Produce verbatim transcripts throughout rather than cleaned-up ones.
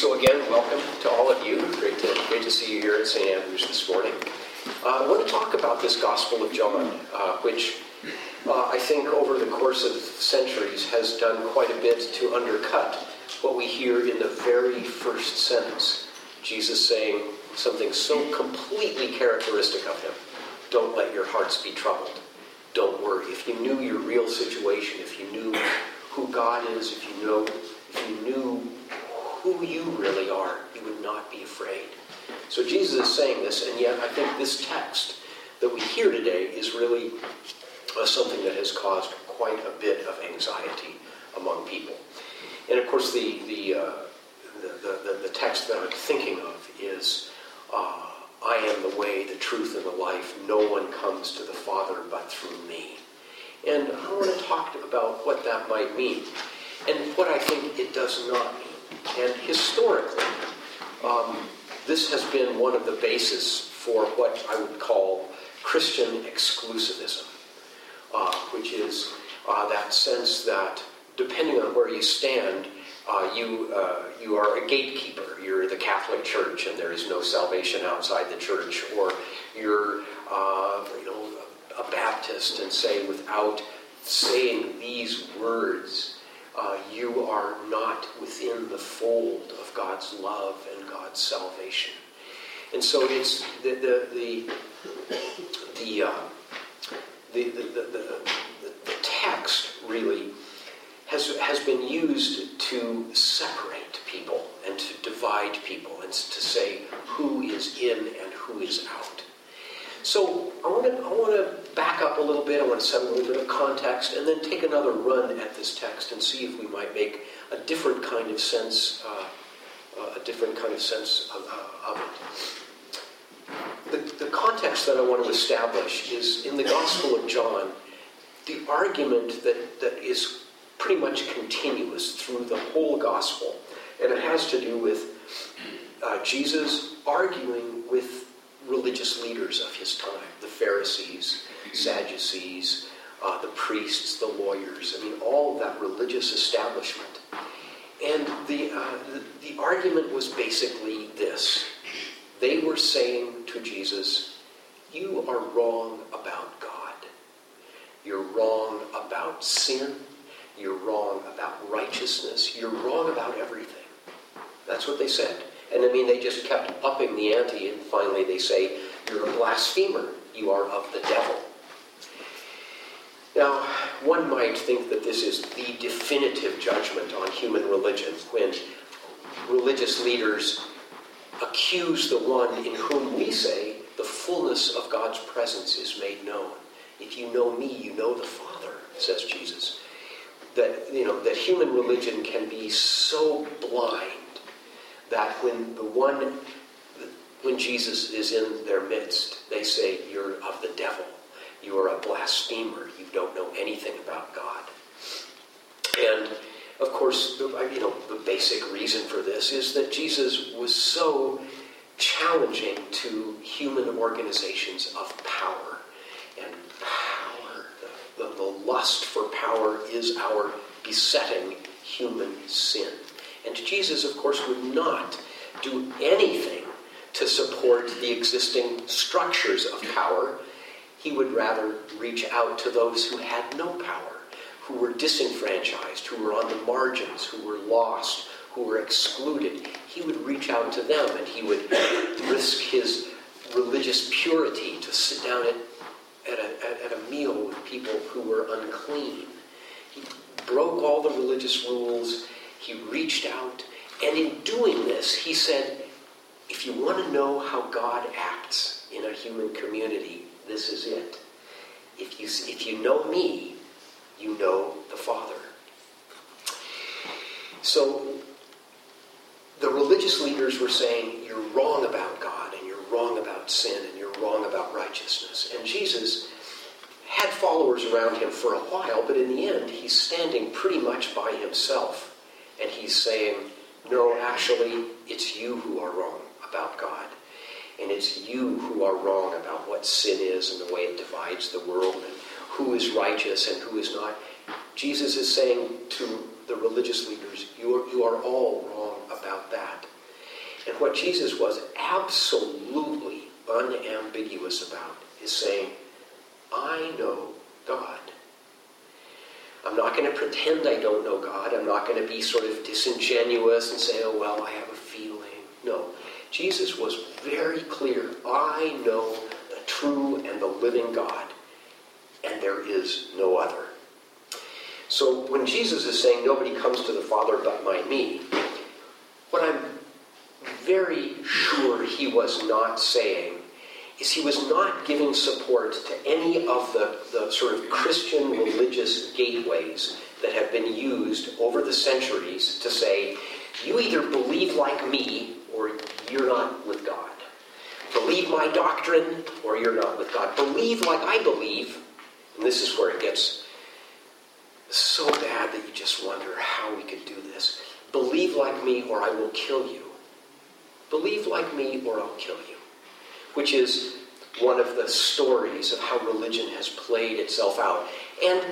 So again, welcome to all of you. Great to, great to see you here at Saint Andrews this morning. Uh, I want to talk about this Gospel of John, uh, which uh, I think over the course of centuries has done quite a bit to undercut what we hear in the very first sentence. Jesus saying something so completely characteristic of him. Don't let your hearts be troubled. Don't worry. If you knew your real situation, if you knew who God is, if you know, if you knew who you really are, you would not be afraid. So Jesus is saying this, and yet I think this text that we hear today is really uh, something that has caused quite a bit of anxiety among people. And of course, the the uh, the, the, the text that I'm thinking of is, uh, I am the way, the truth, and the life. No one comes to the Father but through me. And I want to talk about what that might mean, and what I think it does not mean. And historically, um, this has been one of the bases for what I would call Christian exclusivism, uh, which is uh, that sense that depending on where you stand, uh, you uh, you are a gatekeeper. You're the Catholic Church, and there is no salvation outside the church. Or you're uh, you know a Baptist, and say without saying these words, Uh, you are not within the fold of God's love and God's salvation. And so it's the the the the, uh, the, the, the, the, the text really has has been used to separate people and to divide people and to say who is in and who is out. So I want to I want to back up a little bit. I want to set a little bit of context, and then take another run at this text and see if we might make a different kind of sense, uh, uh, a different kind of sense of, uh, of it. The, the context that I want to establish is in the Gospel of John. The argument that that is pretty much continuous through the whole Gospel, and it has to do with uh, Jesus arguing with religious leaders of his time, the Pharisees, Sadducees, uh, the priests, the lawyers, I mean, all of that religious establishment. And the, uh, the, the argument was basically this. They were saying to Jesus, you are wrong about God. You're wrong about sin. You're wrong about righteousness. You're wrong about everything. That's what they said. And I mean, they just kept upping the ante, and finally they say, you're a blasphemer. You are of the devil. Now, one might think that this is the definitive judgment on human religion, when religious leaders accuse the one in whom we say the fullness of God's presence is made known. If you know me, you know the Father, says Jesus. That, you know, that human religion can be so blind that when the one, when Jesus is in their midst, they say, you're of the devil. You are a blasphemer. You don't know anything about God. And, of course, the, you know, the basic reason for this is that Jesus was so challenging to human organizations of power. And power, the, the, the lust for power is our besetting human sin. And Jesus, of course, would not do anything to support the existing structures of power. He would rather reach out to those who had no power, who were disenfranchised, who were on the margins, who were lost, who were excluded. He would reach out to them, and he would risk his religious purity to sit down at, at, a, at, at a meal with people who were unclean. He broke all the religious rules. He reached out, and in doing this, he said, if you want to know how God acts in a human community, this is it. If you, if you know me, you know the Father. So the religious leaders were saying, you're wrong about God, and you're wrong about sin, and you're wrong about righteousness. And Jesus had followers around him for a while, but in the end, he's standing pretty much by himself. And he's saying, no, actually, it's you who are wrong about God. And it's you who are wrong about what sin is and the way it divides the world and who is righteous and who is not. Jesus is saying to the religious leaders, you are, you are all wrong about that. And what Jesus was absolutely unambiguous about is saying, I know God. I'm not going to pretend I don't know God. I'm not going to be sort of disingenuous and say, oh, well, I have a feeling. No. Jesus was very clear. I know the true and the living God, and there is no other. So when Jesus is saying nobody comes to the Father but by me, what I'm very sure he was not saying is he was not giving support to any of the, the sort of Christian religious gateways that have been used over the centuries to say, you either believe like me or you're not with God. Believe my doctrine or you're not with God. Believe like I believe, and this is where it gets so bad that you just wonder how we could do this. Believe like me or I will kill you. Believe like me or I'll kill you. Which is one of the stories of how religion has played itself out. And,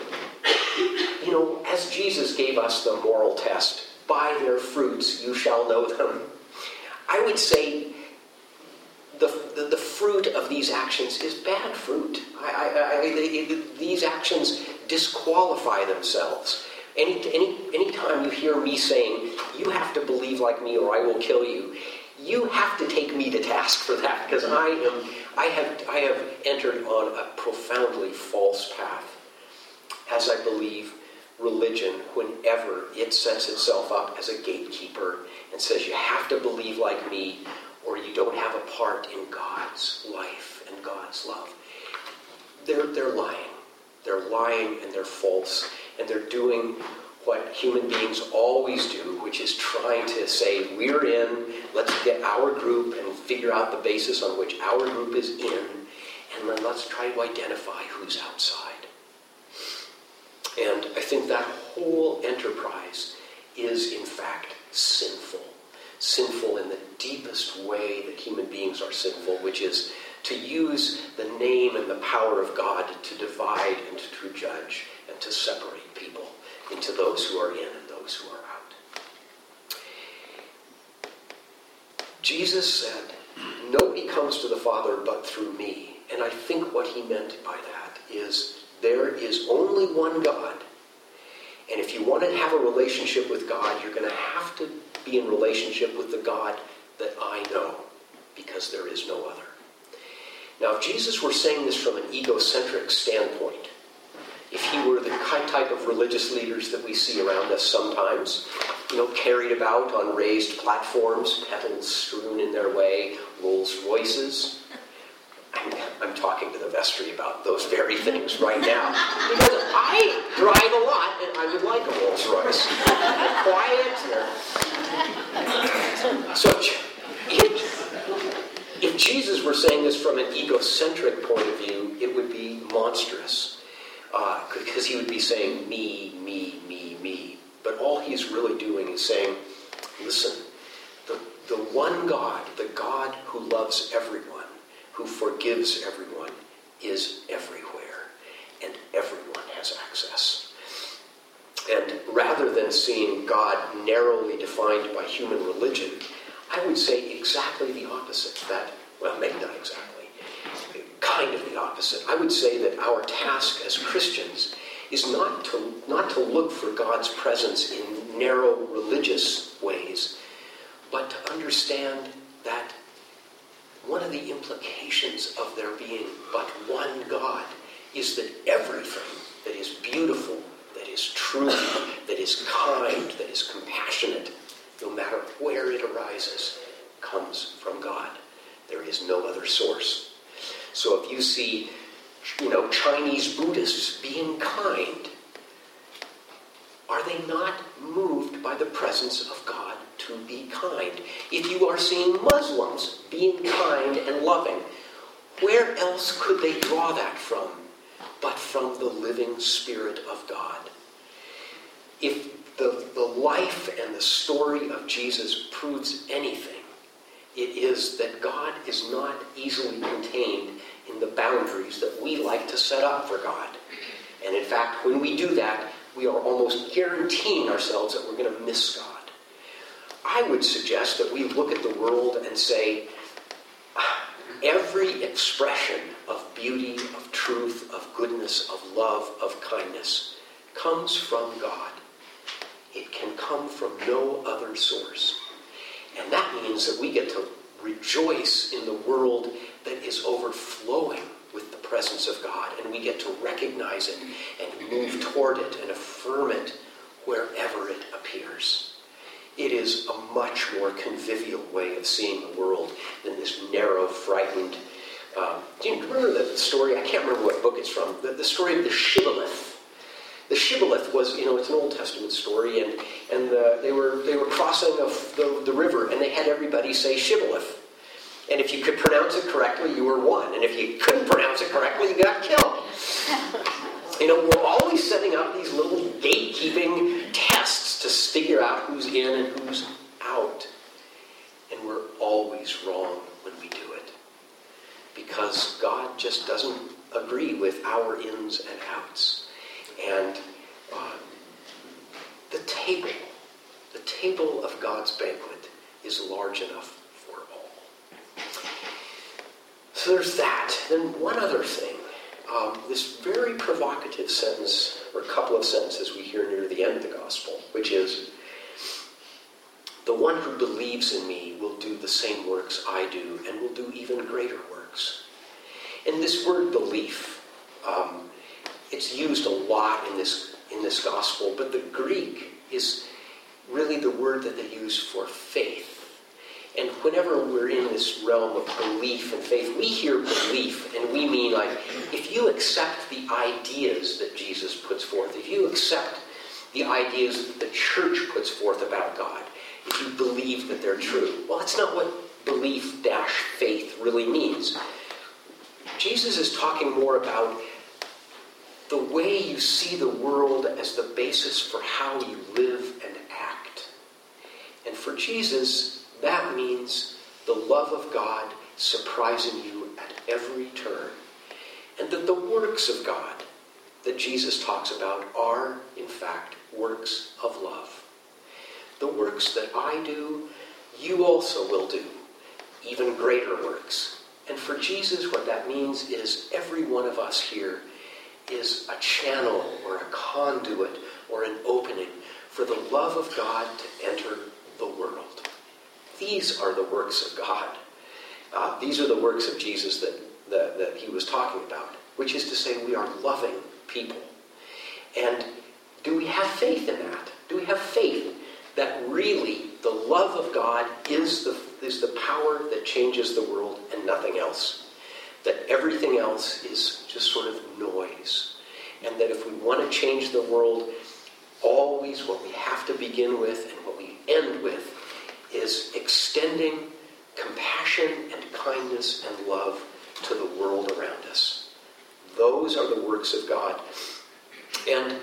you know, as Jesus gave us the moral test, by their fruits you shall know them, I would say the, the, the fruit of these actions is bad fruit. I, I, I, they, these actions disqualify themselves. Any, any, anytime you hear me saying, you have to believe like me or I will kill you, you have to take me to task for that, because I am, I have, I have entered on a profoundly false path, as I believe religion, whenever it sets itself up as a gatekeeper and says you have to believe like me or you don't have a part in God's life and God's love. They're, they're lying. They're lying and they're false, and they're doing what human beings always do, which is trying to say, we're in, let's get our group and figure out the basis on which our group is in, and then let's try to identify who's outside. And I think that whole enterprise is, in fact, sinful. Sinful in the deepest way that human beings are sinful, which is to use the name and the power of God to divide and to judge and to separate people into those who are in and those who are out. Jesus said, nobody comes to the Father but through me. And I think what he meant by that is there is only one God. And if you want to have a relationship with God, you're going to have to be in relationship with the God that I know, because there is no other. Now, if Jesus were saying this from an egocentric standpoint, if he were the type of religious leaders that we see around us sometimes, you know, carried about on raised platforms, petals strewn in their way, Rolls Royces. I'm, I'm talking to the vestry about those very things right now. Because I drive a lot and I would like a Rolls Royce. Quiet. So if, if Jesus were saying this from an egocentric point of view, it would be monstrous. Uh, because he would be saying, me, me, me, me. But all he's really doing is saying, listen, the, the one God, the God who loves everyone, who forgives everyone, is everywhere. And everyone has access. And rather than seeing God narrowly defined by human religion, I would say exactly the opposite. That, well, maybe not exactly. Kind of the opposite. I would say that our task as Christians is not to not to look for God's presence in narrow religious ways, but to understand that one of the implications of there being but one God is that everything that is beautiful, that is true, that is kind, that is compassionate, no matter where it arises, comes from God. There is no other source. So if you see, you know, Chinese Buddhists being kind, are they not moved by the presence of God to be kind? If you are seeing Muslims being kind and loving, where else could they draw that from but from the living Spirit of God? If the, the life and the story of Jesus proves anything, it is that God is not easily contained in the boundaries that we like to set up for God. And in fact, when we do that, we are almost guaranteeing ourselves that we're going to miss God. I would suggest that we look at the world and say, every expression of beauty, of truth, of goodness, of love, of kindness comes from God. It can come from no other source. And that means that we get to rejoice in the world that is overflowing with the presence of God. And we get to recognize it and move toward it and affirm it wherever it appears. It is a much more convivial way of seeing the world than this narrow, frightened... Um, do you remember the story? I can't remember what book it's from. The, the story of the shibboleth. The shibboleth was, you know, it's an Old Testament story, and and the, they were they were crossing of the, the river, and they had everybody say shibboleth. And if you could pronounce it correctly, you were won. And if you couldn't pronounce it correctly, you got killed. You know, we're always setting up these little gatekeeping tests to figure out who's in and who's out. And we're always wrong when we do it. Because God just doesn't agree with our ins and outs. And uh, the table, the table of God's banquet is large enough for all. So there's that. Then one other thing. Um, this very provocative sentence, or a couple of sentences we hear near the end of the gospel, which is, the one who believes in me will do the same works I do, and will do even greater works. And this word belief, um, it's used a lot in this in this gospel, but the Greek is really the word that they use for faith. And whenever we're in this realm of belief and faith, we hear belief, and we mean like, if you accept the ideas that Jesus puts forth, if you accept the ideas that the church puts forth about God, if you believe that they're true. Well, that's not what belief dash faith really means. Jesus is talking more about the way you see the world as the basis for how you live and act. And for Jesus, that means the love of God surprising you at every turn. And that the works of God that Jesus talks about are, in fact, works of love. The works that I do, you also will do. Even greater works. And for Jesus, what that means is every one of us here is a channel or a conduit or an opening for the love of God to enter the world. These are the works of God. Uh, these are the works of Jesus that, that, that he was talking about, which is to say we are loving people. And do we have faith in that? Do we have faith that really the love of God is the, is the power that changes the world and nothing else? That everything else is just sort of noise. And that if we want to change the world, always what we have to begin with and what we end with is extending compassion and kindness and love to the world around us. Those are the works of God. And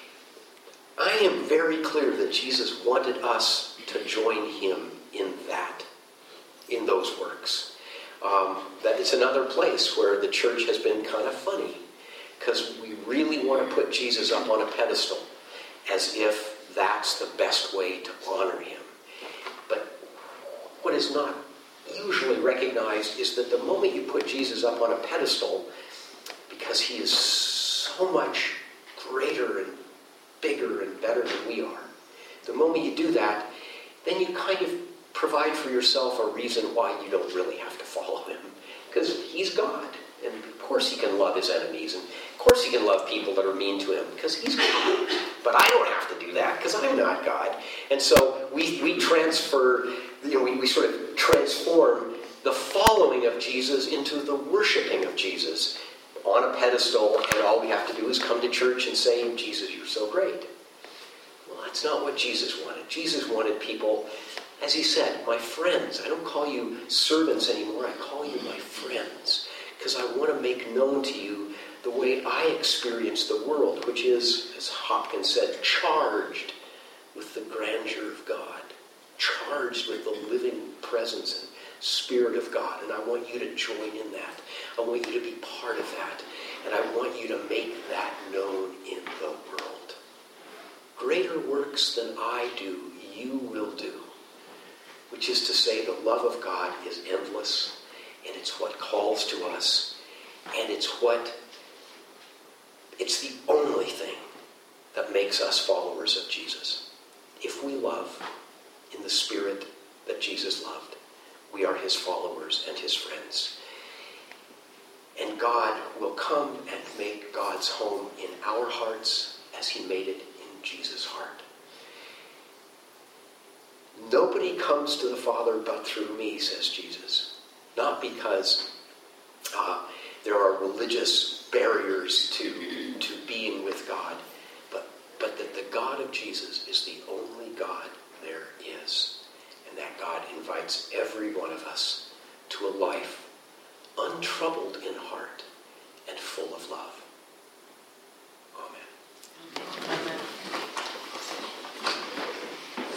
I am very clear that Jesus wanted us to join him in that, in those works. Um, that it's another place where the church has been kind of funny, because we really want to put Jesus up on a pedestal as if that's the best way to honor him. But what is not usually recognized is that the moment you put Jesus up on a pedestal, because he is so much greater and bigger and better than we are, the moment you do that, then you kind of provide for yourself a reason why you don't really have to follow him. Because he's God. And of course he can love his enemies. And of course he can love people that are mean to him. Because he's God. But I don't have to do that because I'm not God. And so we, we transfer, you know, we, we sort of transform the following of Jesus into the worshiping of Jesus on a pedestal. And all we have to do is come to church and say, Jesus, you're so great. Well, that's not what Jesus wanted. Jesus wanted people, as he said, my friends. I don't call you servants anymore. I call you my friends. Because I want to make known to you the way I experience the world, which is, as Hopkins said, charged with the grandeur of God. Charged with the living presence and Spirit of God. And I want you to join in that. I want you to be part of that. And I want you to make that known in the world. Greater works than I do, you will do. which is to say the love of God is endless, and it's what calls to us, and it's what, it's the only thing that makes us followers of Jesus. If we love in the spirit that Jesus loved, we are his followers and his friends. And God will come and make God's home in our hearts as he made it in Jesus' heart. Nobody comes to the Father but through me, says Jesus. Not because uh, there are religious barriers to, to being with God, but, but that the God of Jesus is the only God there is. And that God invites every one of us to a life untroubled in heart and full of love.